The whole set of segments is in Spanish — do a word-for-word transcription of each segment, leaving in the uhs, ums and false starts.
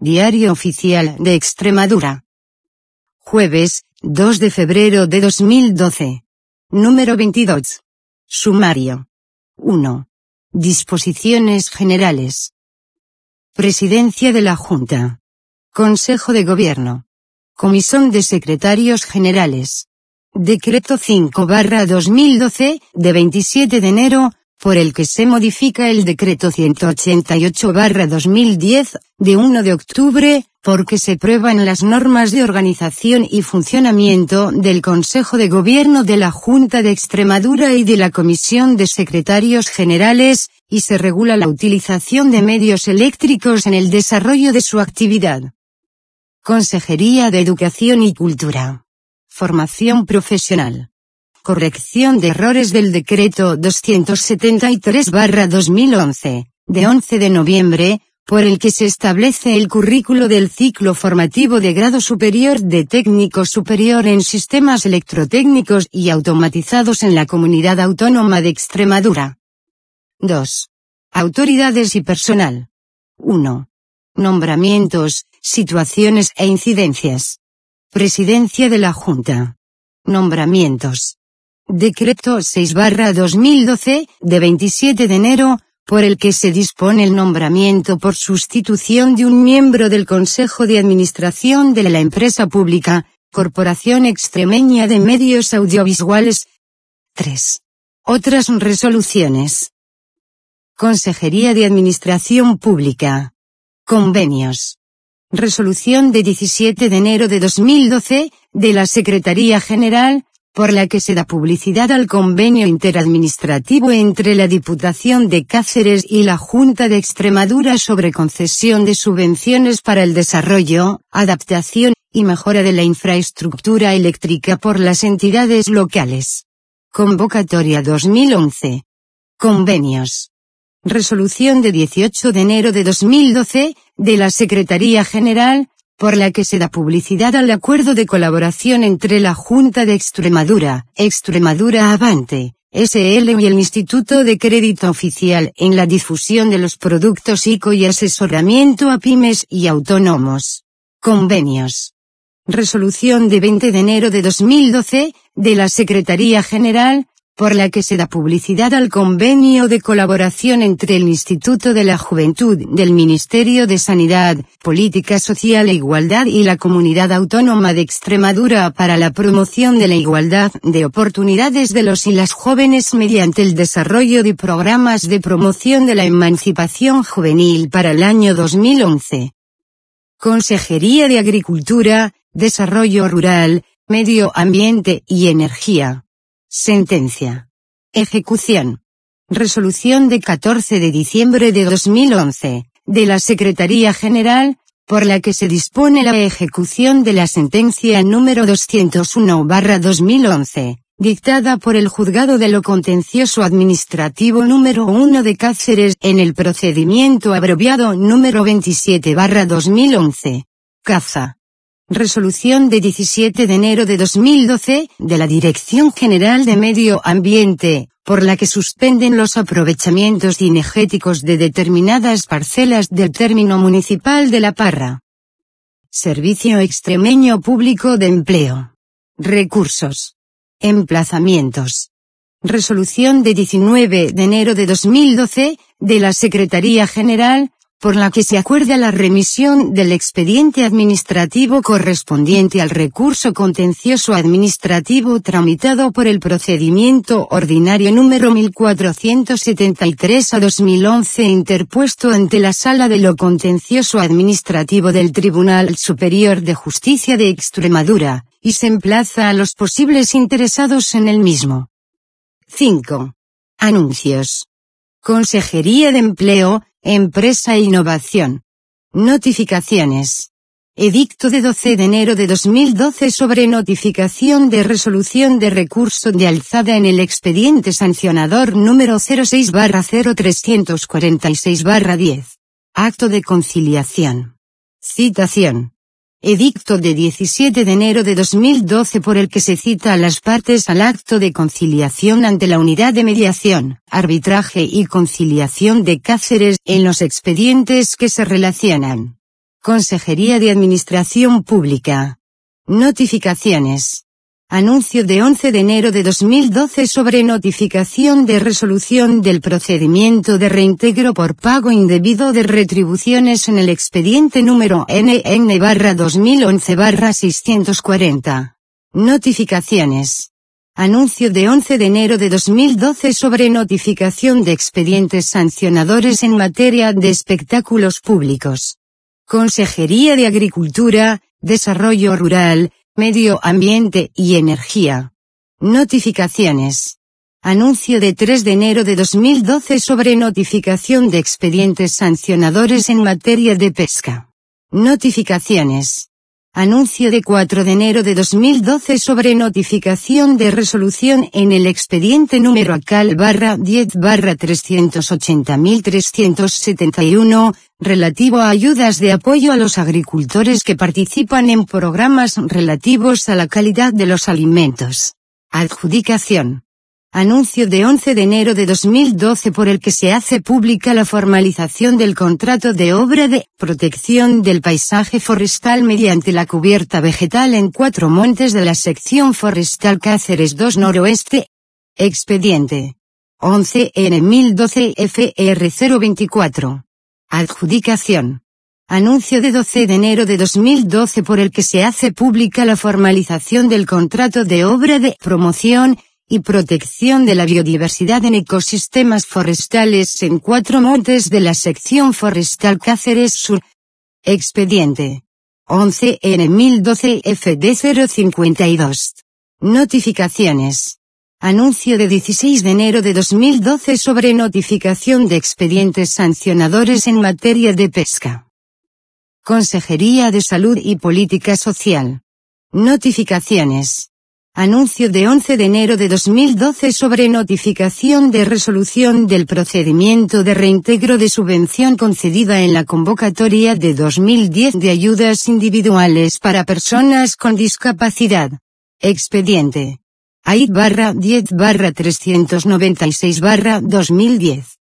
Diario Oficial de Extremadura. Jueves, dos de febrero de dos mil doce. Número veintidós. Sumario. uno. Disposiciones generales. Presidencia de la Junta. Consejo de Gobierno. Comisión de Secretarios Generales. Decreto cinco barra dos mil doce, de veintisiete de enero, por el que se modifica el Decreto ciento ochenta y ocho barra dos mil diez, de uno de octubre, porque se prueban las normas de organización y funcionamiento del Consejo de Gobierno de la Junta de Extremadura y de la Comisión de Secretarios Generales, y se regula la utilización de medios eléctricos en el desarrollo de su actividad. Consejería de Educación y Cultura. Formación profesional. Corrección de errores del Decreto doscientos setenta y tres barra dos mil once, de once de noviembre, por el que se establece el currículo del ciclo formativo de grado superior de técnico superior en sistemas electrotécnicos y automatizados en la Comunidad Autónoma de Extremadura. dos. Autoridades y personal. uno. Nombramientos, situaciones e incidencias. Presidencia de la Junta. Nombramientos. Decreto seis barra dos mil doce, de veintisiete de enero, por el que se dispone el nombramiento por sustitución de un miembro del Consejo de Administración de la empresa pública, Corporación Extremeña de Medios Audiovisuales. tres. Otras resoluciones. Consejería de Administración Pública. Convenios. Resolución de diecisiete de enero de dos mil doce, de la Secretaría General, por la que se da publicidad al convenio interadministrativo entre la Diputación de Cáceres y la Junta de Extremadura sobre concesión de subvenciones para el desarrollo, adaptación y mejora de la infraestructura eléctrica por las entidades locales. Convocatoria dos mil once. Convenios. Resolución de dieciocho de enero de dos mil doce, de la Secretaría General, por la que se da publicidad al acuerdo de colaboración entre la Junta de Extremadura, Extremadura Avante, S L y el Instituto de Crédito Oficial en la difusión de los productos ICO y asesoramiento a pymes y autónomos. Convenios. Resolución de veinte de enero de dos mil doce, de la Secretaría General, por la que se da publicidad al convenio de colaboración entre el Instituto de la Juventud del Ministerio de Sanidad, Política Social e Igualdad y la Comunidad Autónoma de Extremadura para la promoción de la igualdad de oportunidades de los y las jóvenes mediante el desarrollo de programas de promoción de la emancipación juvenil para el año dos mil once. Consejería de Agricultura, Desarrollo Rural, Medio Ambiente y Energía. Sentencia. Ejecución. Resolución de catorce de diciembre de dos mil once, de la Secretaría General, por la que se dispone la ejecución de la sentencia número doscientos uno barra dos mil once, dictada por el Juzgado de lo Contencioso Administrativo número uno de Cáceres en el procedimiento abreviado número veintisiete barra dos mil once. Caza. Resolución de diecisiete de enero de dos mil doce, de la Dirección General de Medio Ambiente, por la que suspenden los aprovechamientos cinegéticos de determinadas parcelas del término municipal de La Parra. Servicio Extremeño Público de Empleo. Recursos. Emplazamientos. Resolución de diecinueve de enero de dos mil doce, de la Secretaría General, por la que se acuerda la remisión del expediente administrativo correspondiente al recurso contencioso administrativo tramitado por el procedimiento ordinario número mil cuatrocientos setenta y tres a dos mil once interpuesto ante la Sala de lo Contencioso Administrativo del Tribunal Superior de Justicia de Extremadura, y se emplaza a los posibles interesados en el mismo. cinco. Anuncios. Consejería de Empleo, Empresa e Innovación. Notificaciones. Edicto de doce de enero de dos mil doce sobre notificación de resolución de recurso de alzada en el expediente sancionador número cero seis barra cero trescientos cuarenta y seis barra diez. Acto de conciliación. Citación. Edicto de diecisiete de enero de dos mil doce por el que se cita a las partes al acto de conciliación ante la Unidad de Mediación, Arbitraje y Conciliación de Cáceres en los expedientes que se relacionan Consejería de Administración Pública. Notificaciones. Anuncio de once de enero de dos mil doce sobre notificación de resolución del procedimiento de reintegro por pago indebido de retribuciones en el expediente número N N barra dos mil once barra seiscientos cuarenta. Notificaciones. Anuncio de once de enero de dos mil doce sobre notificación de expedientes sancionadores en materia de espectáculos públicos. Consejería de Agricultura, Desarrollo Rural, Medio Ambiente y Energía. Notificaciones. Anuncio de tres de enero de dos mil doce sobre notificación de expedientes sancionadores en materia de pesca. Notificaciones. Anuncio de cuatro de enero de dos mil doce sobre notificación de resolución en el expediente número A C A L barra diez barra trescientos ochenta mil trescientos setenta y uno, relativo a ayudas de apoyo a los agricultores que participan en programas relativos a la calidad de los alimentos. Adjudicación. Anuncio de once de enero de dos mil doce por el que se hace pública la formalización del contrato de obra de protección del paisaje forestal mediante la cubierta vegetal en Cuatro Montes de la sección forestal Cáceres dos Noroeste. Expediente once N mil doce F R cero veinticuatro. Adjudicación. Anuncio de doce de enero de dos mil doce por el que se hace pública la formalización del contrato de obra de promoción y protección de la biodiversidad en ecosistemas forestales en Cuatro Montes de la sección forestal Cáceres Sur. Expediente once N mil doce F D cero cincuenta y dos. Notificaciones. Anuncio de dieciséis de enero de dos mil doce sobre notificación de expedientes sancionadores en materia de pesca. Consejería de Salud y Política Social. Notificaciones. Anuncio de once de enero de dos mil doce sobre notificación de resolución del procedimiento de reintegro de subvención concedida en la convocatoria de dos mil diez de ayudas individuales para personas con discapacidad. Expediente A I barra diez barra trescientos noventa y seis barra dos mil diez.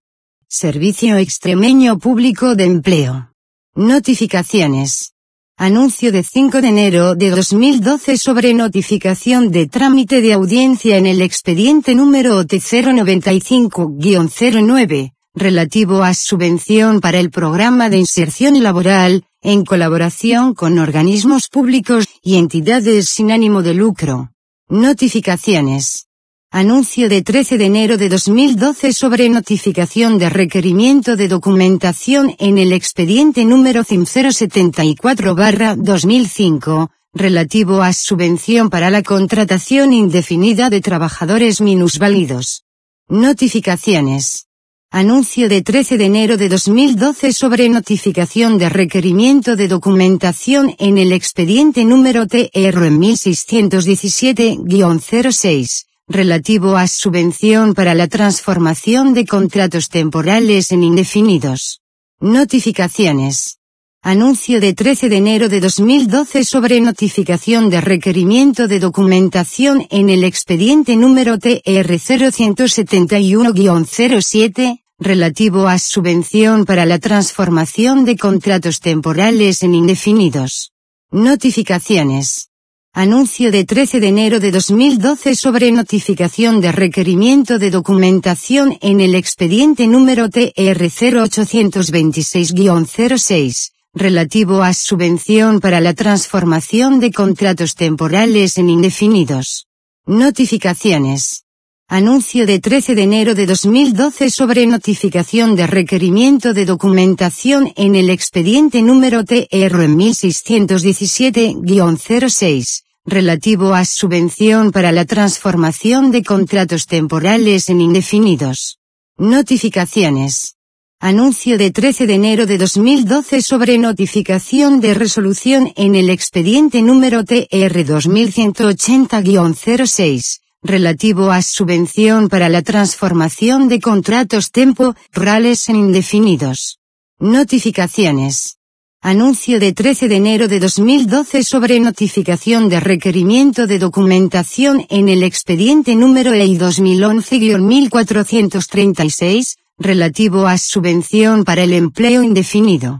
Servicio Extremeño Público de Empleo. Notificaciones. Anuncio de cinco de enero de dos mil doce sobre notificación de trámite de audiencia en el expediente número O T cero noventa y cinco guion cero nueve, relativo a subvención para el programa de inserción laboral, en colaboración con organismos públicos y entidades sin ánimo de lucro. Notificaciones. Anuncio de trece de enero de dos mil doce sobre notificación de requerimiento de documentación en el expediente número C I M cero setenta y cuatro barra dos mil cinco, relativo a subvención para la contratación indefinida de trabajadores minusválidos. Notificaciones. Anuncio de trece de enero de dos mil doce sobre notificación de requerimiento de documentación en el expediente número T R mil seiscientos diecisiete guion cero seis. relativo a subvención para la transformación de contratos temporales en indefinidos. Notificaciones. Anuncio de trece de enero de dos mil doce sobre notificación de requerimiento de documentación en el expediente número T R cero setenta y uno guion cero siete, relativo a subvención para la transformación de contratos temporales en indefinidos. Notificaciones. Anuncio de trece de enero de dos mil doce sobre notificación de requerimiento de documentación en el expediente número T R cero ochocientos veintiséis guion cero seis, relativo a subvención para la transformación de contratos temporales en indefinidos. Notificaciones. Anuncio de trece de enero de dos mil doce sobre notificación de requerimiento de documentación en el expediente número T R mil seiscientos diecisiete guion cero seis, relativo a subvención para la transformación de contratos temporales en indefinidos. Notificaciones. Anuncio de trece de enero de dos mil doce sobre notificación de resolución en el expediente número T R dos mil ciento ochenta guion cero seis. relativo a subvención para la transformación de contratos temporales en indefinidos. Notificaciones. Anuncio de trece de enero de dos mil doce sobre notificación de requerimiento de documentación en el expediente número E I dos mil once guion mil cuatrocientos treinta y seis, relativo a subvención para el empleo indefinido.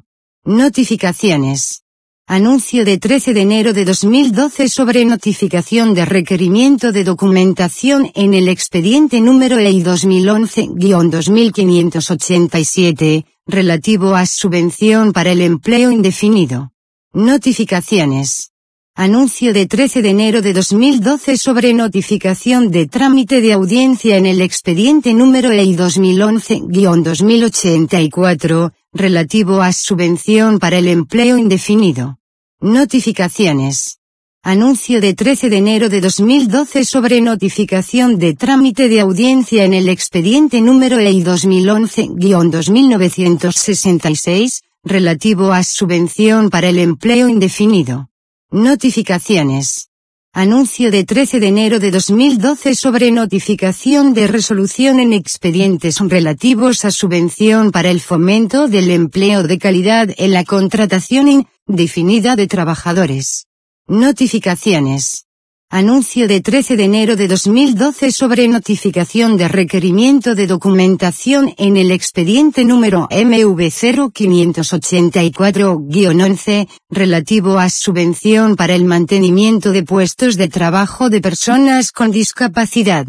Notificaciones. Anuncio de trece de enero de dos mil doce sobre notificación de requerimiento de documentación en el expediente número E I dos mil once guion dos mil quinientos ochenta y siete, relativo a subvención para el empleo indefinido. Notificaciones. Anuncio de trece de enero de dos mil doce sobre notificación de trámite de audiencia en el expediente número E I dos mil once guion dos mil ochenta y cuatro, relativo a subvención para el empleo indefinido. Notificaciones. Anuncio de trece de enero de dos mil doce sobre notificación de trámite de audiencia en el expediente número E I dos mil once guion dos mil novecientos sesenta y seis, relativo a subvención para el empleo indefinido. Notificaciones. Anuncio de trece de enero de dos mil doce sobre notificación de resolución en expedientes relativos a subvención para el fomento del empleo de calidad en la contratación indefinida de trabajadores. Notificaciones. Anuncio de trece de enero de dos mil doce sobre notificación de requerimiento de documentación en el expediente número M V cero quinientos ochenta y cuatro guion once, relativo a subvención para el mantenimiento de puestos de trabajo de personas con discapacidad.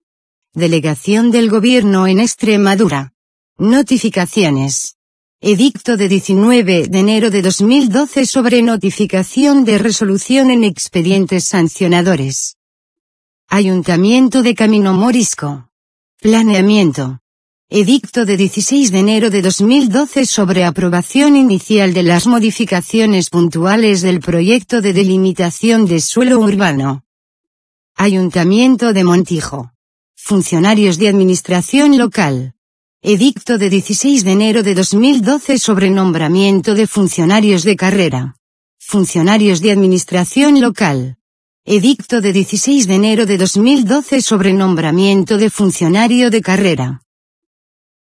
Delegación del Gobierno en Extremadura. Notificaciones. Edicto de diecinueve de enero de dos mil doce sobre notificación de resolución en expedientes sancionadores. Ayuntamiento de Camino Morisco. Planeamiento. Edicto de dieciséis de enero de dos mil doce sobre aprobación inicial de las modificaciones puntuales del proyecto de delimitación de suelo urbano. Ayuntamiento de Montijo. Funcionarios de administración local. Edicto de dieciséis de enero de dos mil doce sobre nombramiento de funcionarios de carrera. Funcionarios de administración local. Edicto de dieciséis de enero de dos mil doce sobre nombramiento de funcionario de carrera.